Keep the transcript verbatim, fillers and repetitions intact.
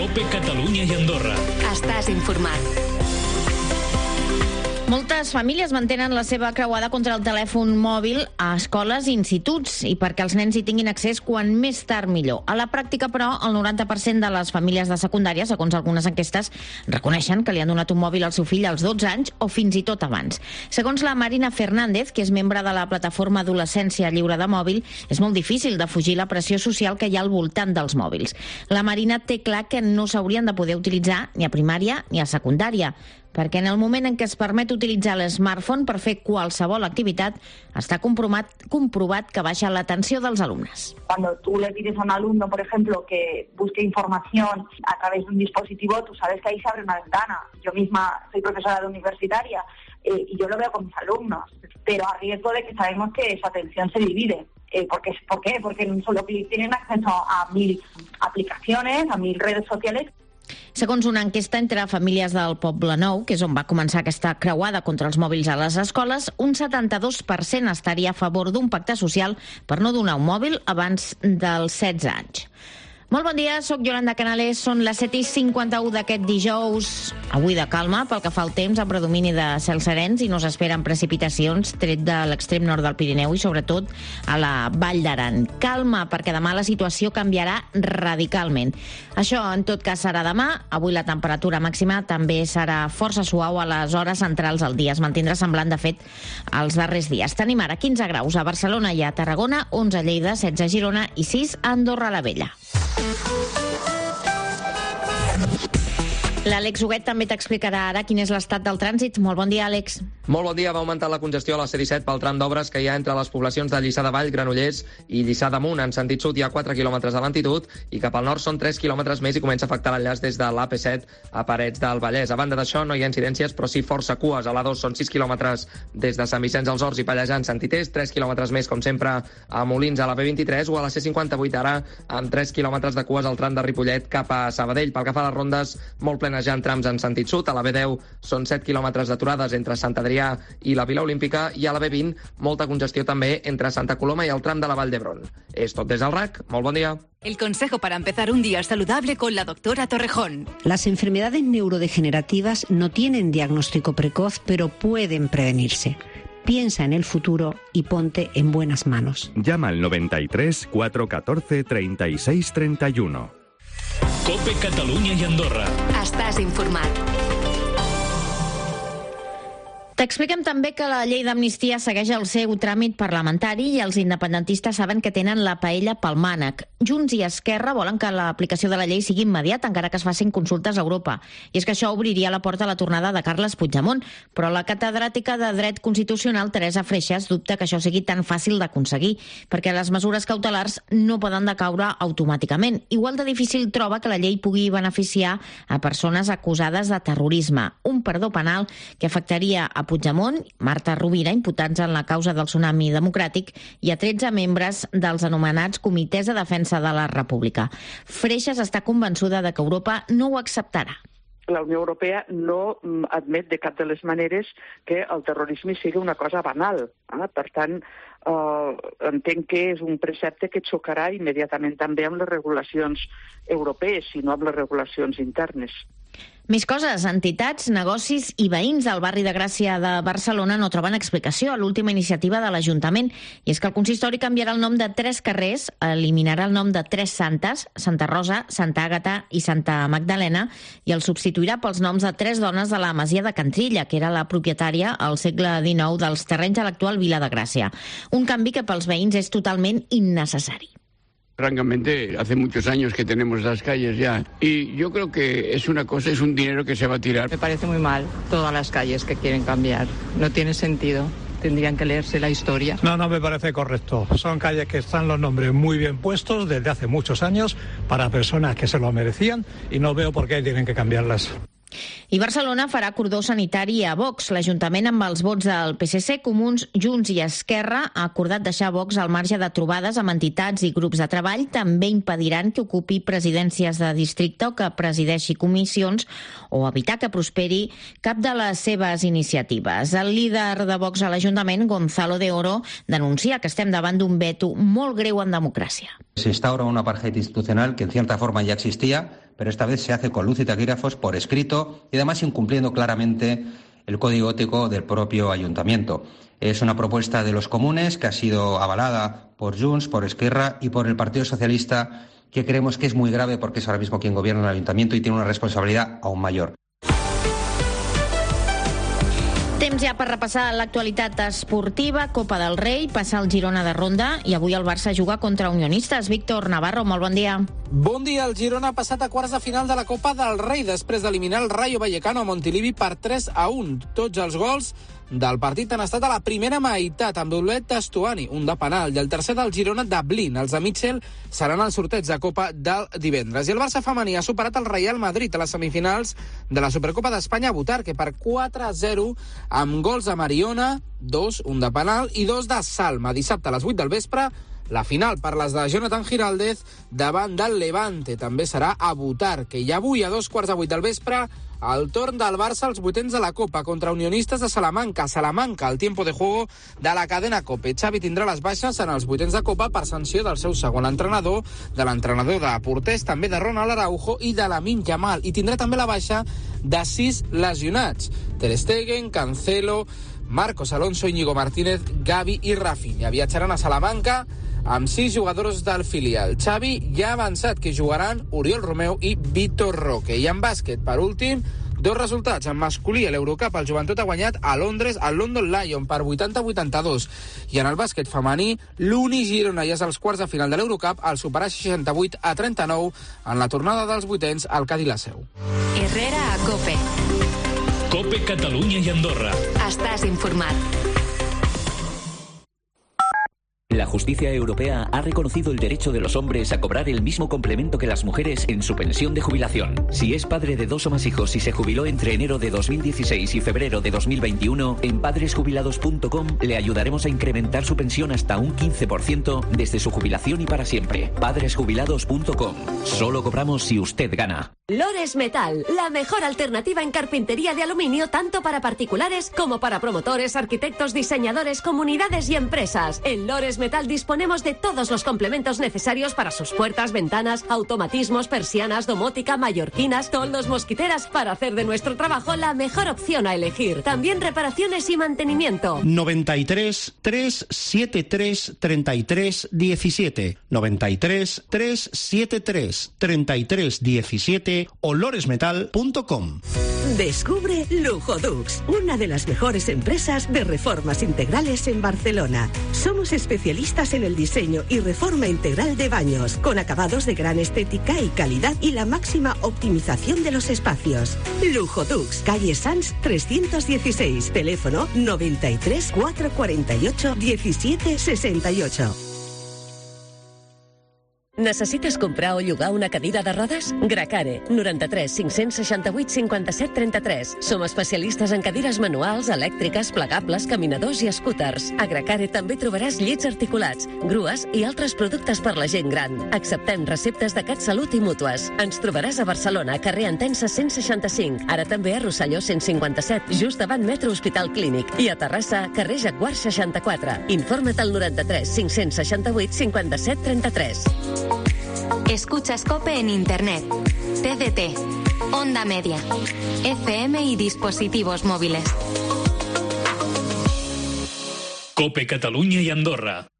COPE Catalunya i Andorra. Estàs informat. Moltes famílies mantenen la seva creuada contra el telèfon mòbil a escoles i instituts i perquè els nens hi tinguin accés quan més tard millor. A la pràctica, però, el noranta per cent de les famílies de secundària, segons algunes enquestes, reconeixen que li han donat un mòbil al seu fill als dotze anys o fins i tot abans. Segons la Marina Fernández, que és membre de la plataforma Adolescència Lliure de Mòbil, és molt difícil de fugir la pressió social que hi ha al voltant dels mòbils. La Marina té clar que no s'haurien de poder utilitzar ni a primària ni a secundària, perquè en el moment en què es permet utilitzar l'smartphone per fer qualsevol activitat, està comprovat, comprovat que baixa l'atenció dels alumnes. Cuando tú le pides a un alumno, por ejemplo, que busque información a través de un dispositivo, tú sabes que ahí se abre una ventana. Yo misma soy profesora de universitaria eh, y yo lo veo con mis alumnos, pero a riesgo de que sabemos que su atención se divide. Eh, porque, ¿Por qué? Porque en un solo clic tienen acceso a mil aplicaciones, a mil redes sociales. Segons una enquesta entre famílies del Poble Nou, que és on va començar aquesta creuada contra els mòbils a les escoles, un setanta-dos per cent estaria a favor d'un pacte social per no donar un mòbil abans dels setze anys. Molt bon dia, sóc Yolanda Canales, són les set i cinquanta-u d'aquest dijous, avui de calma, pel que fa al temps, amb predomini de cels serens i no s'esperen precipitacions, tret de l'extrem nord del Pirineu i sobretot a la Vall d'Aran. Calma, perquè demà la situació canviarà radicalment. Això, en tot cas, serà demà. Avui la temperatura màxima també serà força suau a les hores centrals del dia. Es mantindrà semblant, de fet, als darrers dies. Tenim ara quinze graus a Barcelona i a Tarragona, onze a Lleida, setze a Girona i sis a Andorra la Vella. L'Àlex Huguet també t'explicarà ara quin és l'estat del trànsit. Molt bon dia, Àlex. Molt bon dia. Va augmentar la congestió a la C disset pel tram d'obres que hi ha entre les poblacions de Lliçà de Vall, Granollers i Lliçà d'Amunt. En sentit sud hi ha quatre quilòmetres de lentitud i cap al nord són tres quilòmetres més i comença a afectar l'enllaç des de l'A P set a Parets del Vallès. A banda d'això no hi ha incidències, però sí força cues. A l'A dos són sis quilòmetres des de Sant Vicenç dels Horts i Pallejà en sentit est, tres quilòmetres més, com sempre, a Molins a la B vint-i-tres o a la C cinquanta-vuit ara amb tres quilòmetres de cues al tram de Ripollet cap a Sabadell. Pel que fa a les rondes, molt plenes ja en trams en sentit sud. A la B deu són set quilòmetres d'aturades entre Sant Adrià i la Vila Olímpica i a la B vint molta congestió també entre Santa Coloma i el tram de la Vall d'Hebron. És tot des del R A C. Molt bon dia. El consejo para empezar un día saludable con la doctora Torrejón. Las enfermedades neurodegenerativas no tienen diagnóstico precoz, pero pueden prevenirse. Piensa en el futuro y ponte en buenas manos. Llama al noventa y tres, cuatro catorce, treinta y seis, treinta y uno. COPE Catalunya i Andorra. Estàs informat. T'expliquem també que la llei d'amnistia segueix el seu tràmit parlamentari i els independentistes saben que tenen la paella pel mànec. Junts i Esquerra volen que l'aplicació de la llei sigui immediata, encara que es facin consultes a Europa. I és que això obriria la porta a la tornada de Carles Puigdemont, però la catedràtica de dret constitucional, Teresa Freixas, dubta que això sigui tan fàcil d'aconseguir, perquè les mesures cautelars no poden decaure automàticament. Igual de difícil troba que la llei pugui beneficiar a persones acusades de terrorisme, un perdó penal que afectaria a Puigdemont, Marta Rovira, imputats en la causa del tsunami democràtic, i a tretze membres dels anomenats Comitès de Defensa de la República. Freixas està convençuda de que Europa no ho acceptarà. La Unió Europea no admet de cap de les maneres que el terrorisme sigui una cosa banal. Eh? Per tant, eh, entenc que és un precepte que xocarà immediatament també amb les regulacions europees, si no amb les regulacions internes. Més coses. Entitats, negocis i veïns del barri de Gràcia de Barcelona no troben explicació a l'última iniciativa de l'Ajuntament. I és que el consistori canviarà el nom de tres carrers, eliminarà el nom de tres santes, Santa Rosa, Santa Àgata i Santa Magdalena, i el substituirà pels noms de tres dones de la masia de Can Trilla, que era la propietària al segle dinou dels terrenys a l'actual Vila de Gràcia. Un canvi que pels veïns és totalment innecessari. Francamente, hace muchos años que tenemos las calles ya y yo creo que es una cosa, es un dinero que se va a tirar. Me parece muy mal todas las calles que quieren cambiar. No tiene sentido. Tendrían que leerse la historia. No, no me parece correcto. Son calles que están los nombres muy bien puestos desde hace muchos años para personas que se lo merecían y no veo por qué tienen que cambiarlas. I Barcelona farà cordó sanitari a Vox. L'Ajuntament, amb els vots del P S C, Comuns, Junts i Esquerra, ha acordat deixar Vox al marge de trobades amb entitats i grups de treball. També impediran que ocupi presidències de districte o que presideixi comissions o evitar que prosperi cap de les seves iniciatives. El líder de Vox a l'Ajuntament, Gonzalo de Oro, denuncia que estem davant d'un veto molt greu en democràcia. Se instaura una apartheid institucional que en cierta forma ya existía, pero esta vez se hace con luz y taquígrafos por escrito y además incumpliendo claramente el código ético del propio ayuntamiento. Es una propuesta de los comunes que ha sido avalada por Junts, por Esquerra y por el Partido Socialista, que creemos que es muy grave porque es ahora mismo quien gobierna el ayuntamiento y tiene una responsabilidad aún mayor. Temps ja per repassar l'actualitat esportiva. Copa del Rei, passa el Girona de ronda i avui el Barça juga contra Unionistes. Víctor Navarro, molt bon dia. Bon dia. El Girona ha passat a quarts de final de la Copa del Rei després d'eliminar el Rayo Vallecano a Montilivi per tres a un. Tots els gols del partit han estat a la primera meitat, amb doblet d'Estuani, un de penal, i el tercer del Girona de Blin. Els de Mitchell seran al sorteig de Copa del divendres. I el Barça femení ha superat el Real Madrid a les semifinals de la Supercopa d'Espanya a Butarque per quatre a zero, amb gols de Mariona, dos, un de penal, i dos de Salma. Dissabte a les vuit del vespre, la final per les de Jonathan Giraldez davant del Levante. També serà a Butarque. I avui, a dos quarts de vuit del vespre, el torn del Barça als vuitens de la Copa contra Unionistes de Salamanca. Salamanca, el tiempo de juego de la cadena COPE. Xavi tindrà les baixes en els vuitens de Copa per sanció del seu segon entrenador, de l'entrenador de porters, també de Ronald Araujo i de Lamine Yamal. I tindrà també la baixa de sis lesionats: Ter Stegen, Cancelo, Marcos Alonso, Íñigo Martínez, Gavi i Rafinha. Viatjaran a Salamanca amb sis jugadors del filial. Xavi ja ha avançat que jugaran Oriol Romeu i Vitor Roque. I en bàsquet, per últim, dos resultats. En masculí, a l'Eurocup, el Joventut ha guanyat a Londres el London Lion per vuitanta a vuitanta-dos. I en el bàsquet femení, l'Uni Girona ja és als quarts de final de l'Eurocup al superar seixanta-vuit a trenta-nou en la tornada dels vuitens al Cadí la Seu. Herrera a COPE. COPE Catalunya i Andorra. Estàs informat. La justicia europea ha reconocido el derecho de los hombres a cobrar el mismo complemento que las mujeres en su pensión de jubilación. Si es padre de dos o más hijos y se jubiló entre enero de dos mil dieciséis y febrero de dos mil veintiuno, en padres jubilados punto com le ayudaremos a incrementar su pensión hasta un quince por ciento desde su jubilación y para siempre. padres jubilados punto com. Solo cobramos si usted gana. Lores Metal, la mejor alternativa en carpintería de aluminio tanto para particulares como para promotores, arquitectos, diseñadores, comunidades y empresas. En Lores Metal disponemos de todos los complementos necesarios para sus puertas, ventanas, automatismos, persianas, domótica, mallorquinas, toldos, mosquiteras, para hacer de nuestro trabajo la mejor opción a elegir. También reparaciones y mantenimiento. noventa y tres, trescientos setenta y tres, treinta y tres, diecisiete. noventa y tres, trescientos setenta y tres, treinta y tres, diecisiete o lores metal punto com. Descubre Lujodux, una de las mejores empresas de reformas integrales en Barcelona. Somos especialistas en el diseño y reforma integral de baños, con acabados de gran estética y calidad y la máxima optimización de los espacios. Lujodux, calle Sans trescientos dieciséis, teléfono noventa y tres, cuatrocientos cuarenta y ocho, diecisiete sesenta y ocho. Necessites comprar o llogar una cadira de rodes? Gracare, noranta-tres, cinc-cents seixanta-vuit, cinquanta-set, trenta-tres. Som especialistes en cadires manuals, elèctriques, plegables, caminadors i scooters. A Gracare també trobaràs llits articulats, grues i altres productes per la gent gran. Acceptem receptes de CatSalut i mútues. Ens trobaràs a Barcelona, carrer Entença cent seixanta-cinc. Ara també a Rosselló cent cinquanta-set, just davant Metro Hospital Clínic. I a Terrassa, carrer Jaguar seixanta-quatre. Informa't al noranta-tres, cinc-cents seixanta-vuit, cinquanta-set, trenta-tres. Escuchas COPE en Internet, T D T, Onda Media, F M y dispositivos móviles. COPE Catalunya i Andorra.